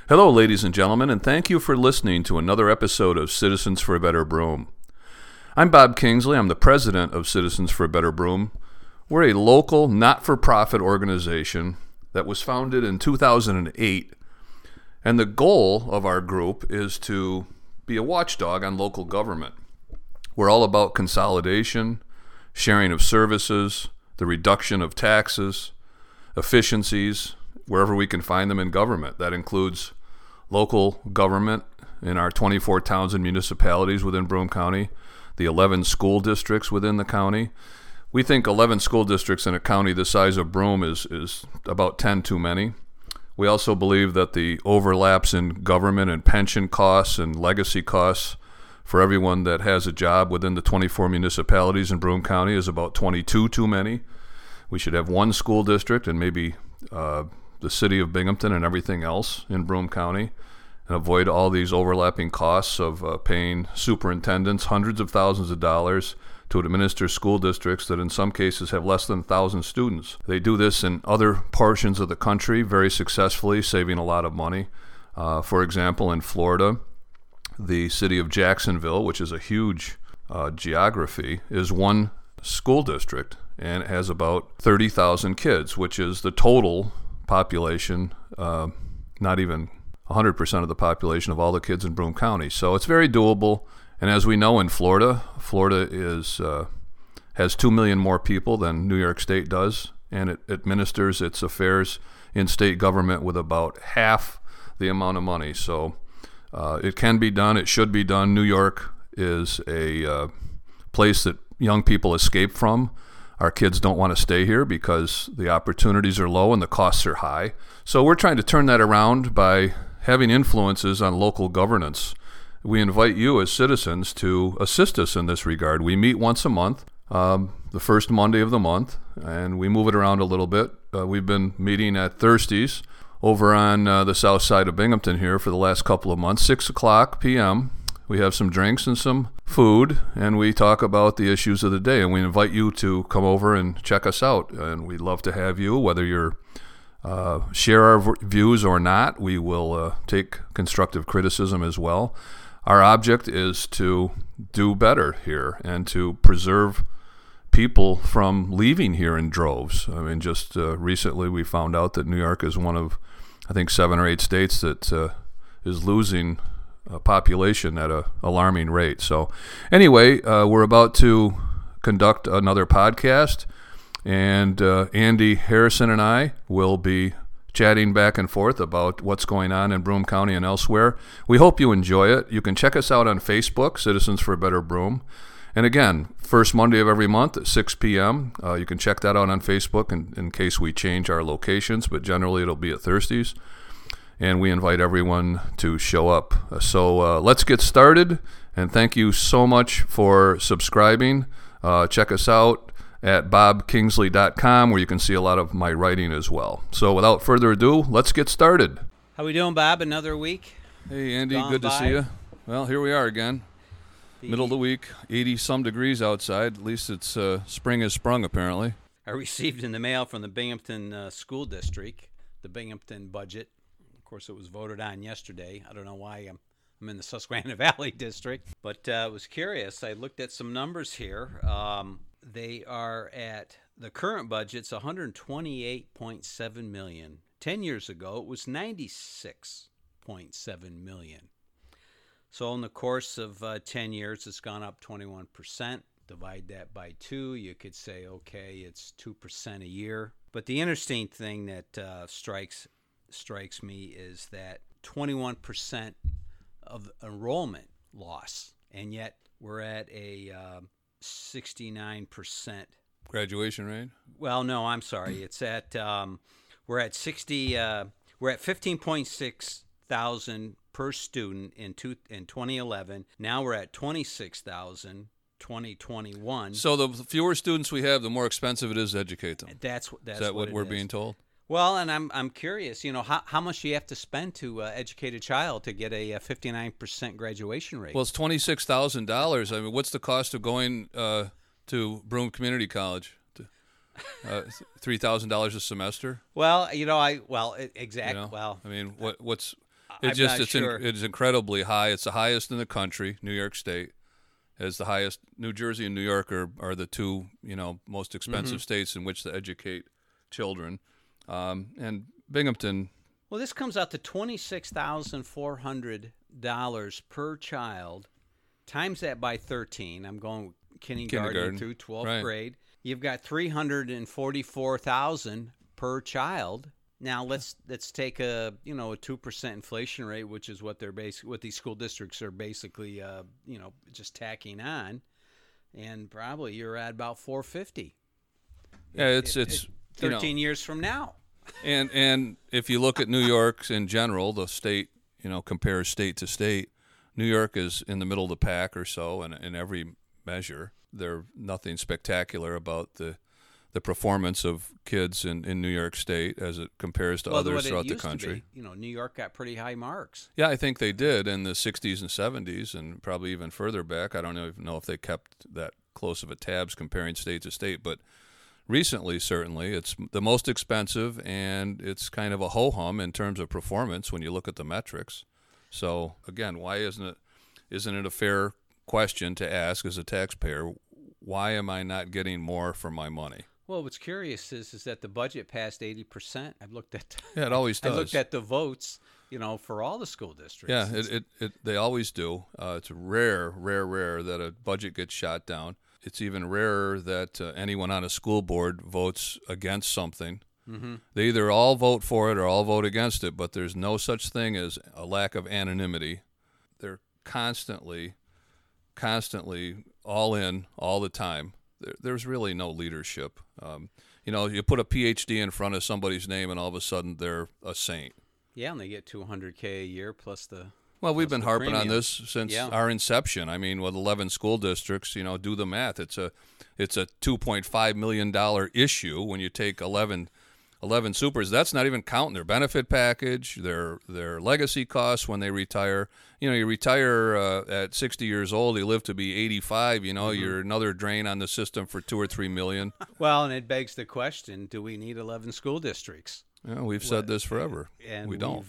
Hello, ladies and gentlemen, and thank you for listening to another episode of Citizens for a Better Broome. I'm Bob Kingsley. I'm the president of Citizens for a Better Broome. We're a local, not-for-profit organization that was founded in 2008, and the goal of our group is to be a watchdog on local government. We're all about consolidation, sharing of services, the reduction of taxes, efficiencies, wherever we can find them in government. That includes local government in our 24 towns and municipalities within Broome County, the 11 school districts within the county. We think 11 school districts in a county the size of Broome is about 10 too many. We also believe that the overlaps in government and pension costs and legacy costs for everyone that has a job within the 24 municipalities in Broome County is about 22 too many. We should have one school district and maybe the city of Binghamton and everything else in Broome County, and avoid all these overlapping costs of paying superintendents hundreds of thousands of dollars to administer school districts that in some cases have less than 1,000 students. They do this in other portions of the country very successfully, saving a lot of money. For example, in Florida, the city of Jacksonville, which is a huge geography, is one school district, and it has about 30,000 kids, which is the total population, not even 100% of the population of all the kids in Broome County. So it's very doable. And as we know in Florida has 2 million more people than New York State does, and it administers its affairs in state government with about half the amount of money. So it can be done. It should be done. New York is a place that young people escape from. Our kids don't want to stay here because the opportunities are low and the costs are high. So we're trying to turn that around by having influences on local governance. We invite you as citizens to assist us in this regard. We meet once a month, the first Monday of the month, and we move it around a little bit. We've been meeting at Thirsties over on the south side of Binghamton here for the last couple of months, 6 o'clock p.m. We have some drinks and some food, and we talk about the issues of the day. And we invite you to come over and check us out. And we'd love to have you, whether you're share our views or not. We will take constructive criticism as well. Our object is to do better here and to preserve people from leaving here in droves. I mean, just recently we found out that New York is one of, I think, 7 or 8 states that is losing population at an alarming rate. So anyway, we're about to conduct another podcast, and Andy Harrison and I will be chatting back and forth about what's going on in Broome County and elsewhere. We hope you enjoy it. You can check us out on Facebook, Citizens for a Better Broome. And again, first Monday of every month at 6 p.m. You can check that out on Facebook in case we change our locations, but generally it'll be at Thirsties. And we invite everyone to show up. So let's get started, and thank you so much for subscribing. Check us out at bobkingsley.com, where you can see a lot of my writing as well. So without further ado, let's get started. How we doing, Bob? Another week? Hey, Andy, good to see you. Well, here we are again. Middle of the week, 80-some degrees outside. At least it's spring has sprung, apparently. I received in the mail from the Binghamton School District, the Binghamton budget. Of course, it was voted on yesterday. I don't know why I'm in the Susquehanna Valley District, but I was curious. I looked at some numbers here. They are at, the current budget's $128.7 million. 10 years ago, it was $96.7 million. So in the course of 10 years, it's gone up 21%. Divide that by 2, you could say, okay, it's 2% a year. But the interesting thing that strikes me is that 21% of enrollment loss, and yet we're at a 69% graduation rate. Well, no, I'm sorry. It's at we're at 15.6 thousand per student in 2011. Now we're at 26,000 2021. So the fewer students we have, the more expensive it is to educate them. That's is that what we're being told? Well, and I'm curious, how much do you have to spend to educate a child to get a 59% graduation rate? Well, it's $26,000. I mean, what's the cost of going to Broome Community College? $3,000 a semester? Well, exactly. Well, I mean, what's It's not sure. It's incredibly high. It's the highest in the country. New York State is the highest. New Jersey and New York are the two most expensive states in which to educate children. And Binghamton. Well, this comes out to $26,400 per child. Times that by 13. I'm going kindergarten through 12th grade. You've got $344,000 per child. Now let's take a 2% inflation rate, which is what what these school districts are basically just tacking on, and probably you're at about $450. Yeah, it's 13 years from now. And if you look at New York in general, the state compares state to state. New York is in the middle of the pack or so, in every measure. There's nothing spectacular about the performance of kids in New York State as it compares to others throughout the country. New York got pretty high marks. Yeah, I think they did in the 60s and 70s and probably even further back. I don't even know if they kept that close of a tabs comparing state to state, but recently, certainly, it's the most expensive, and it's kind of a ho-hum in terms of performance when you look at the metrics. So, again, why isn't it a fair question to ask as a taxpayer, why am I not getting more for my money? Well, what's curious is that the budget passed 80%. I've looked at it always does. I looked at the votes, for all the school districts. Yeah, they always do. It's rare that a budget gets shot down. It's even rarer that anyone on a school board votes against something. Mm-hmm. They either all vote for it or all vote against it, but there's no such thing as a lack of anonymity. They're constantly all in all the time. There's really no leadership. You put a PhD in front of somebody's name and all of a sudden they're a saint. Yeah, and they get $200K a year plus the Well, we've been harping premium on this since our inception. I mean, with 11 school districts, do the math. It's a $2.5 million issue when you take 11 supers. That's not even counting their benefit package, their legacy costs when they retire. You retire at 60 years old, you live to be 85, you're another drain on the system for $2 or $3 million. Well, and it begs the question, do we need 11 school districts? Yeah, we've said this forever. And we don't.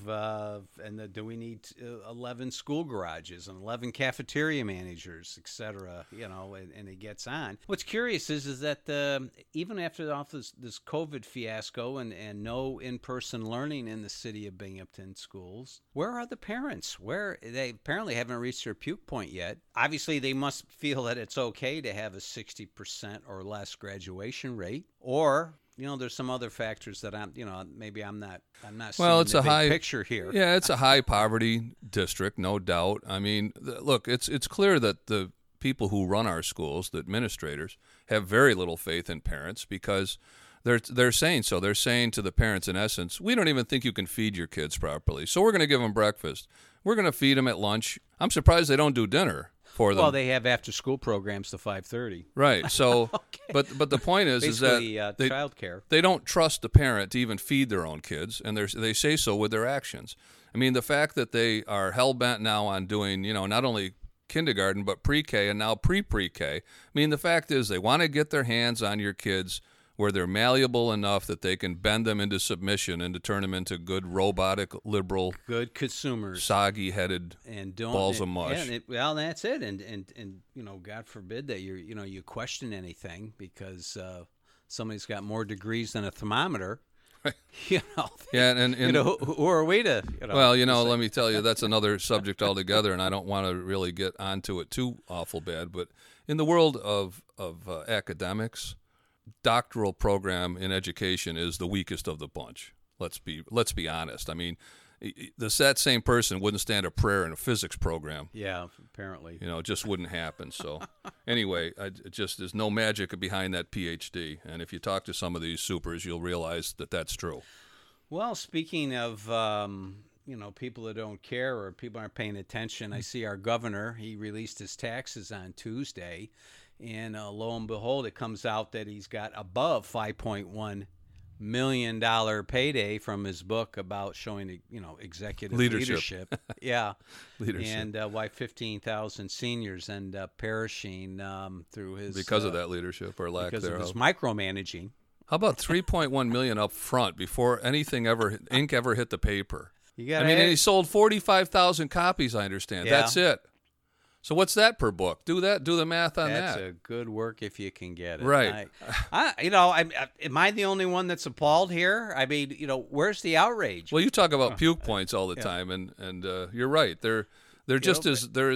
Do we need 11 school garages and 11 cafeteria managers, et cetera? And it gets on. What's curious is that even after this COVID fiasco and no in-person learning in the city of Binghamton schools, where are the parents? They apparently haven't reached their puke point yet. Obviously, they must feel that it's okay to have a 60% or less graduation rate, or there's some other factors that I'm not well, it's seeing a the high big picture here. Yeah, it's a high poverty district, no doubt. I mean, look, it's clear that the people who run our schools, the administrators, have very little faith in parents because they're saying so. They're saying to the parents, in essence, we don't even think you can feed your kids properly, so we're going to give them breakfast. We're going to feed them at lunch. I'm surprised they don't do dinner for them. Well, they have after-school programs to 5:30. Right. So, Okay. but the point is that childcare. They don't trust the parent to even feed their own kids, and they say so with their actions. I mean, the fact that they are hell-bent now on doing, not only kindergarten but pre-K and now pre-K. I mean, the fact is they want to get their hands on your kids where they're malleable enough that they can bend them into submission and to turn them into good robotic, liberal, good consumers, soggy-headed balls of mush. Well, that's it. And God forbid that you question anything because somebody's got more degrees than a thermometer. Right. Yeah, and who are we to? Well, let me tell you, that's another subject altogether, and I don't want to really get onto it too awful bad. But in the world of academics, doctoral program in education is the weakest of the bunch. Let's be honest. I mean, that same person wouldn't stand a prayer in a physics program. Yeah, apparently. It just wouldn't happen. So anyway, there's no magic behind that PhD. And if you talk to some of these supers, you'll realize that that's true. Well, speaking of people that don't care or people aren't paying attention, I see our governor, he released his taxes on Tuesday. And lo and behold, it comes out that he's got above $5.1 million payday from his book about showing, executive leadership. Yeah. Leadership. And why 15,000 seniors end up perishing through his... Because of that leadership or lack thereof. Because of his micromanaging. How about $3.1 million up front before ink ever hit the paper? You got. I mean, and he sold 45,000 copies. I understand. Yeah. That's it. So what's that per book? Do the math on That's that. a good work if you can get it. Right. Am I the only one that's appalled here? I mean, where's the outrage? Well, you talk about puke points all the time, and you're right. There just is there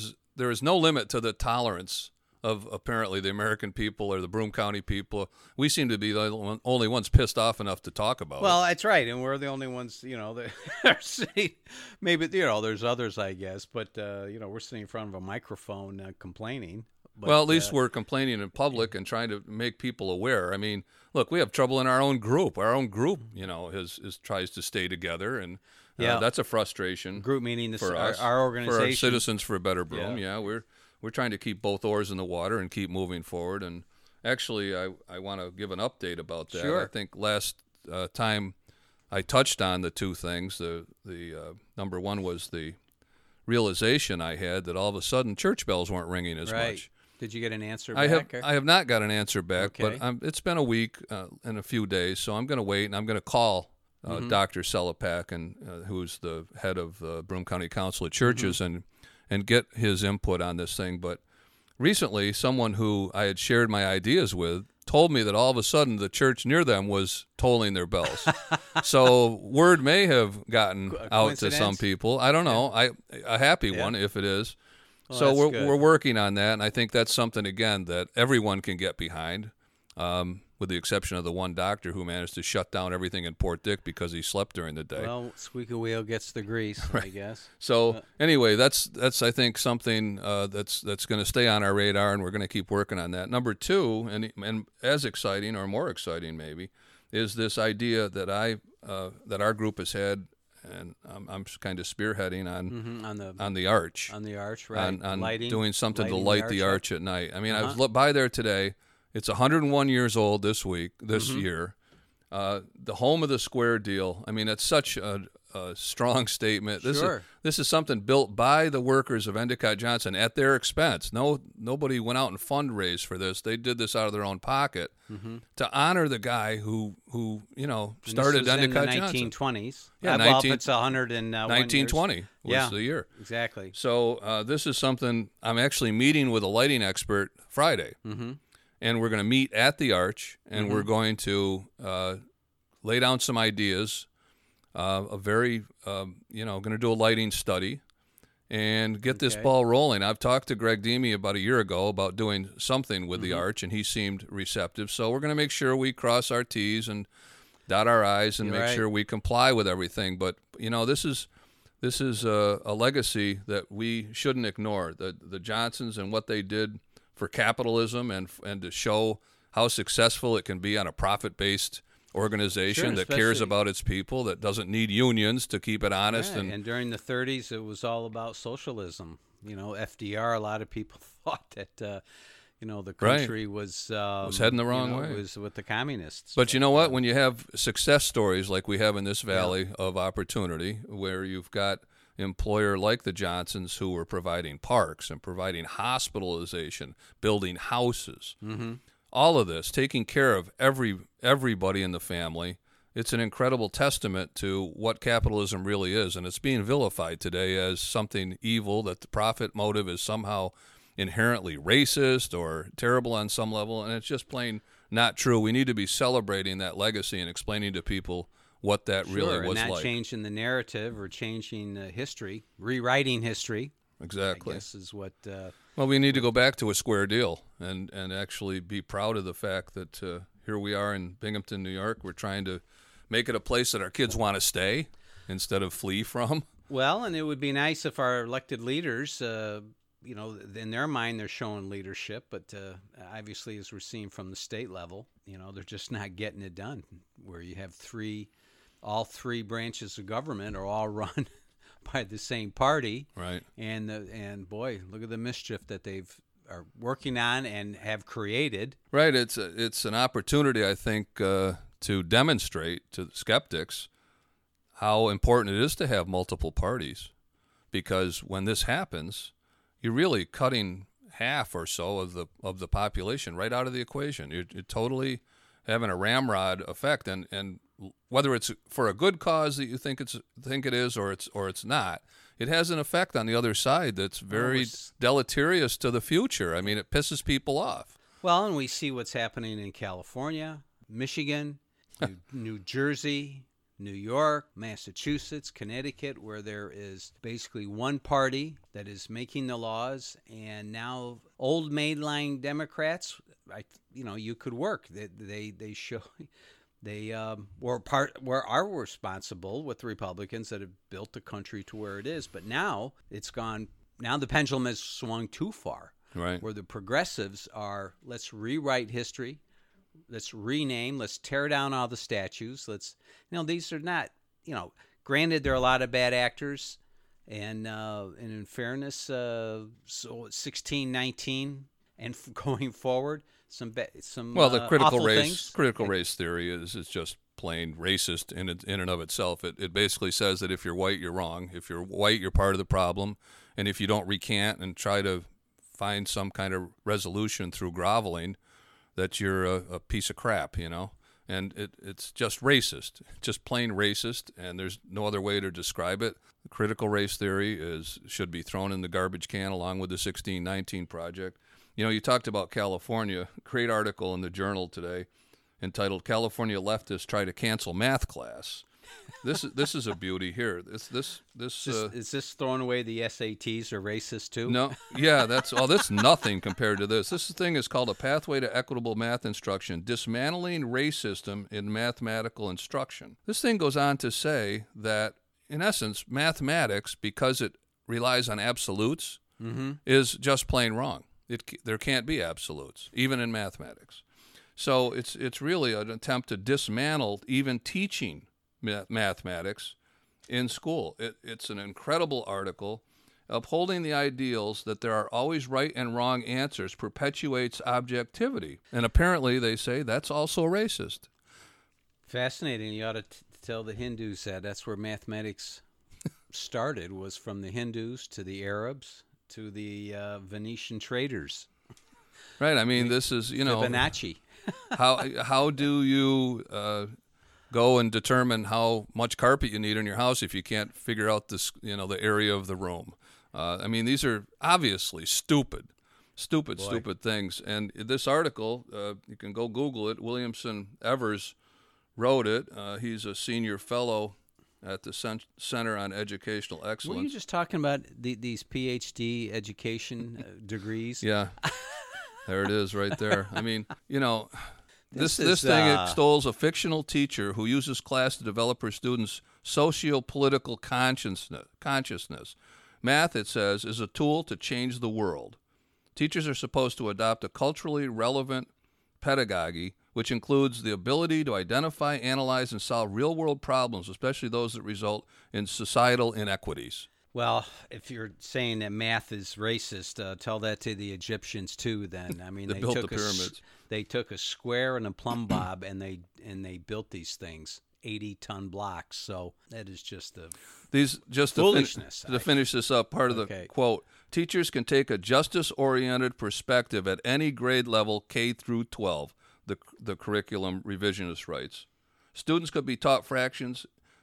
is no limit to the tolerance of apparently the American people or the Broome County people. We seem to be the only ones pissed off enough to talk about Well, it. that's right, and we're the only ones, that are sitting. Maybe there's others, I guess, but we're sitting in front of a microphone complaining. But, Well, at least we're complaining in public and trying to make people aware. I mean, look, we have trouble in our own group. Our own group, tries to stay together, and that's a frustration. Group meaning for us, our organization, for our Citizens for a Better Broome. Yeah, we're trying to keep both oars in the water and keep moving forward. And actually, I want to give an update about that. Sure. I think last time I touched on the two things. The number one was the realization I had that all of a sudden church bells weren't ringing as much. Did you get an answer I back? have not got an answer back, Okay. but it's been a week and a few days, so I'm going to wait, and I'm going to call Dr. Selapak, who's the head of Broome County Council of Churches, and get his input on this thing. But recently, someone who I had shared my ideas with told me that all of a sudden the church near them was tolling their bells. So word may have gotten out to some people. I don't know. A happy one if it is. Well, so that's good. we're working on that, and I think that's something, again, that everyone can get behind, with the exception of the one doctor who managed to shut down everything in Port Dick because he slept during the day. Well, squeaky wheel gets the grease, I guess. So anyway, that's I think something that's going to stay on our radar, and we're going to keep working on that. Number two, and as exciting or more exciting maybe, is this idea that that our group has had, and I'm kind of spearheading on the arch. On the arch, right? On lighting, doing something to light the arch at night. I mean, I was by there today. It's 101 years old this year. The home of the square deal. I mean, it's such a strong statement. This is something built by the workers of Endicott Johnson at their expense. Nobody went out and fundraised for this. They did this out of their own pocket to honor the guy who started Endicott Johnson. 1920s. Yeah, well, if it's 101 1920 was the year. Exactly. So this is something I'm actually meeting with a lighting expert Friday. And we're going to meet at the arch, and we're going to lay down some ideas, going to do a lighting study and get this ball rolling. I've talked to Greg Deemy about a year ago about doing something with the arch, and he seemed receptive. So we're going to make sure we cross our T's and dot our I's and make sure we comply with everything. But, this is a legacy that we shouldn't ignore. The Johnsons and what they did for capitalism and to show how successful it can be on a profit-based organization that cares about its people, that doesn't need unions to keep it honest. Right. And during the 30s, it was all about socialism. FDR, a lot of people thought that, the country was heading the wrong way. It was with the communists. But you know what? When you have success stories like we have in this valley of opportunity, where you've got employer like the Johnsons who were providing parks and providing hospitalization, building houses, all of this, taking care of everybody in the family. It's an incredible testament to what capitalism really is, and it's being vilified today as something evil, that the profit motive is somehow inherently racist or terrible on some level, and it's just plain not true. We need to be celebrating that legacy and explaining to people what that really was and not like. Changing the narrative or changing history, rewriting history. Exactly. I guess is what. Well, we need to go back to a square deal and actually be proud of the fact that here we are in Binghamton, New York. We're trying to make it a place that our kids want to stay instead of flee from. Well, and it would be nice if our elected leaders, in their mind, they're showing leadership, but obviously, as we're seeing from the state level, they're just not getting it done. Where you have all three branches of government are all run by the same party, right? And boy, look at the mischief that are working on and have created. Right. It's an opportunity, I think, to demonstrate to skeptics how important it is to have multiple parties, because when this happens, you're really cutting half or so of the population right out of the equation. You're totally having a ramrod effect, and whether it's for a good cause that you think it is, or it's not, it has an effect on the other side that's very deleterious to the future. I mean, it pisses people off. Well, and we see what's happening in California, Michigan, New Jersey, New York, Massachusetts, Connecticut, where there is basically one party that is making the laws, and now old mainline Democrats, you could work. They show they are responsible with the Republicans that have built the country to where it is, but now it's gone. Now the pendulum has swung too far, right? Where the progressives are, let's rewrite history. Let's rename. Let's tear down all the statues. These are not, granted, there are a lot of bad actors, and in fairness, so 1619 and going forward, the critical race race theory is just plain racist in and of itself. It basically says that if you're white, you're wrong. If you're white, you're part of the problem, and if you don't recant and try to find some kind of resolution through groveling, that you're a piece of crap, and it's just racist, just plain racist, and there's no other way to describe it. The critical race theory should be thrown in the garbage can along with the 1619 Project. You talked about California. Great article in the Journal today entitled "California Leftists Try to Cancel Math Class." This is a beauty here. Is this throwing away the SATs are racist too? No, yeah, that's nothing compared to this. This thing is called A Pathway to Equitable Math Instruction: Dismantling Racism in Mathematical Instruction. This thing goes on to say that, in essence, mathematics, because it relies on absolutes, is just plain wrong. There can't be absolutes, even in mathematics. So it's really an attempt to dismantle even teaching mathematics in school. It's an incredible article. Upholding the ideals that there are always right and wrong answers perpetuates objectivity. And apparently they say that's also racist. Fascinating. You ought to tell the Hindus that's where mathematics started, was from the Hindus to the Arabs to the Venetian traders. Right. I mean, this is, Fibonacci. how do you go and determine how much carpet you need in your house if you can't figure out this, the area of the room? I mean, these are obviously stupid things. And this article, you can go Google it. Williamson Evers wrote it. He's a senior fellow at the Center on Educational Excellence. Were you just talking about these PhD education degrees? Yeah. There it is right there. I mean, This thing extols a fictional teacher who uses class to develop her students' socio-political consciousness. Math, it says, is a tool to change the world. Teachers are supposed to adopt a culturally relevant pedagogy, which includes the ability to identify, analyze, and solve real-world problems, especially those that result in societal inequities. Well, if you're saying that math is racist, tell that to the Egyptians too. Then I mean, they built the pyramids. They took a square and a plumb bob, and they built these things, 80-ton blocks. So that is just foolishness. To finish this up, part of the quote: teachers can take a justice-oriented perspective at any grade level, K through 12. The curriculum revisionist writes. Students could be taught fractions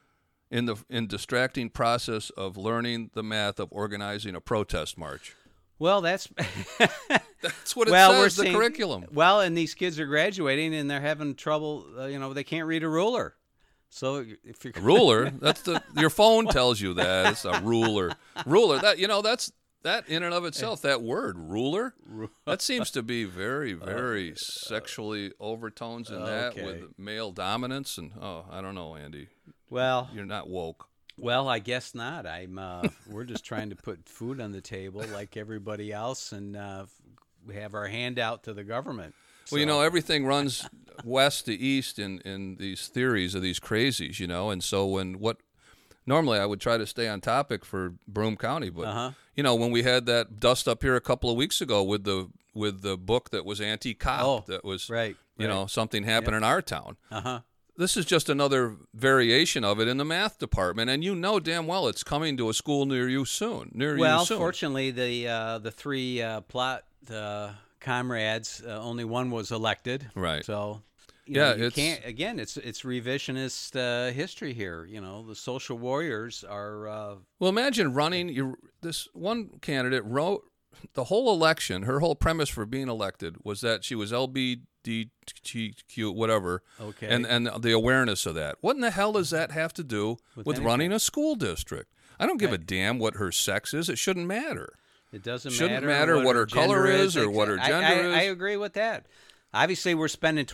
in distracting process of learning the math of organizing a protest march. Well, that's what it says, the curriculum. Well, and these kids are graduating and they're having trouble, they can't read a ruler. So if you're ruler, that's your phone tells you that it's a ruler. Ruler, that in and of itself, that word ruler, that seems to be very, very sexually overtones in that with male dominance, and I don't know, Andy. Well, you're not woke. Well, I guess not. We're just trying to put food on the table like everybody else, and we have our hand out to the government. So. Well, everything runs west to east in these theories of these crazies, and so normally I would try to stay on topic for Broome County, but when we had that dust up here a couple of weeks ago with the book that was anti-cop, that was something happened in our town. This is just another variation of it in the math department, and damn well it's coming to a school near you soon. Well, fortunately, the three plot comrades, only one was elected. Right. So you can't. Again, it's revisionist history here. The social warriors are. Well, imagine running. This one candidate wrote the whole election. Her whole premise for being elected was that she was LGBTQ, whatever. Okay. And the awareness of that. What in the hell does that have to do with running a school district? I don't give a damn what her sex is. It shouldn't matter. It doesn't shouldn't matter what her color is or what her gender is. I agree with that. Obviously, we're spending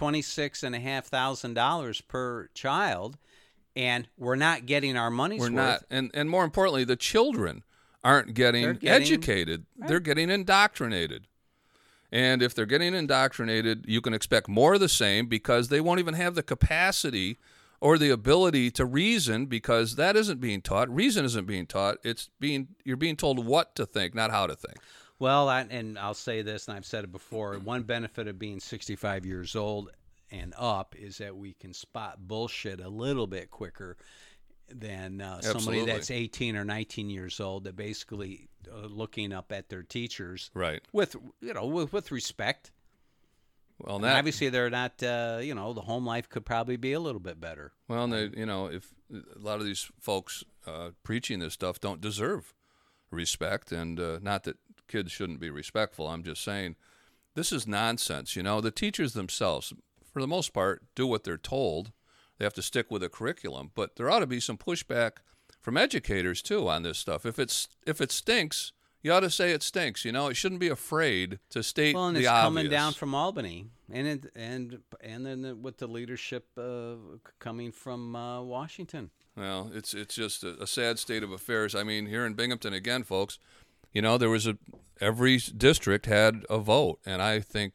$26,500 per child, and we're not getting our money's worth. We're not, and more importantly, the children aren't getting educated. Right. They're getting indoctrinated. And if they're getting indoctrinated, you can expect more of the same because they won't even have the capacity or the ability to reason because that isn't being taught. Reason isn't being taught. You're being told what to think, not how to think. Well, and I'll say this, and I've said it before, one benefit of being 65 years old and up is that we can spot bullshit a little bit quicker than somebody that's 18 or 19 years old that basically looking up at their teachers, right? With respect. Well, and obviously they're not. The home life could probably be a little bit better. Well, and if a lot of these folks preaching this stuff don't deserve respect, and not that kids shouldn't be respectful. I'm just saying this is nonsense. The teachers themselves, for the most part, do what they're told. They have to stick with a curriculum, but there ought to be some pushback from educators too on this stuff. If it stinks, you ought to say it stinks. It shouldn't be afraid to state the obvious. Well, and it's coming down from Albany, and then with the leadership coming from Washington. Well, it's just a sad state of affairs. I mean, here in Binghamton again, folks. There was every district had a vote, and I think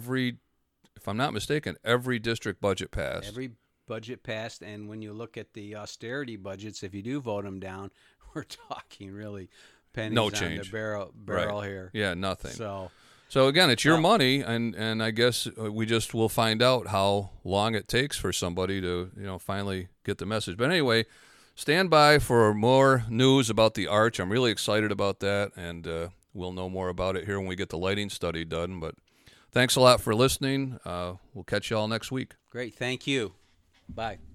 if I'm not mistaken, every district budget passed. Every budget passed, and when you look at the austerity budgets, if you do vote them down, we're talking really pennies on the barrel right. here. Yeah, nothing. So again, it's your money, and I guess we just will find out how long it takes for somebody to finally get the message. But anyway, stand by for more news about the arch. I'm really excited about that, and we'll know more about it here when we get the lighting study done. But thanks a lot for listening. We'll catch you all next week. Great. Thank you. Bye.